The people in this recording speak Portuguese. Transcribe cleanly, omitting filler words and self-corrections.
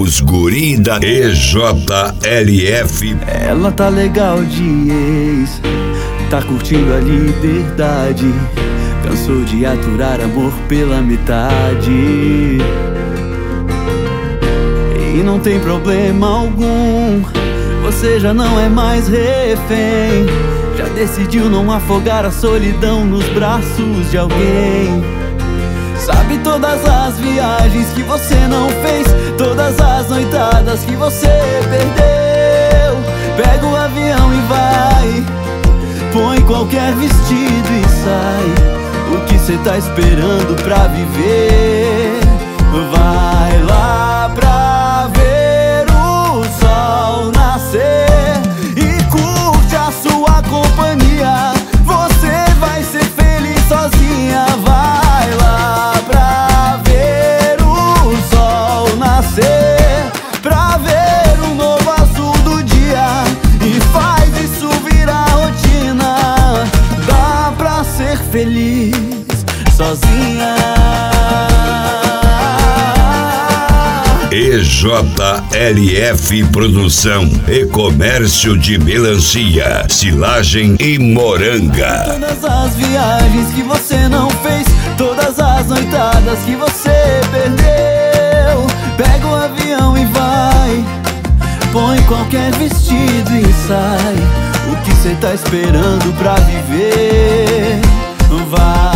Os guri da EJLF. Ela tá legal de ex, tá curtindo a liberdade, cansou de aturar amor pela metade. E não tem problema algum, você já não é mais refém, já decidiu não afogar a solidão nos braços de alguém. Sabe todas as viagens que você não fez, todas as noitadas que você perdeu. Pega o avião e vai, põe qualquer vestido e sai. O que cê tá esperando pra viver? Vai lá pra ver o sol nascer e curte a sua companhia. Você vai ser feliz sozinha. Vai lá pra ver o sol nascer, pra ver um novo azul do dia, e faz isso virar rotina. Dá pra ser feliz sozinha. EJLF Produção e Comércio de Melancia, Silagem e Moranga. Todas as viagens que você não fez, todas as noitadas que você perdeu. Pega o avião e vai, põe qualquer vestido e sai. O que cê tá esperando pra viver? Vai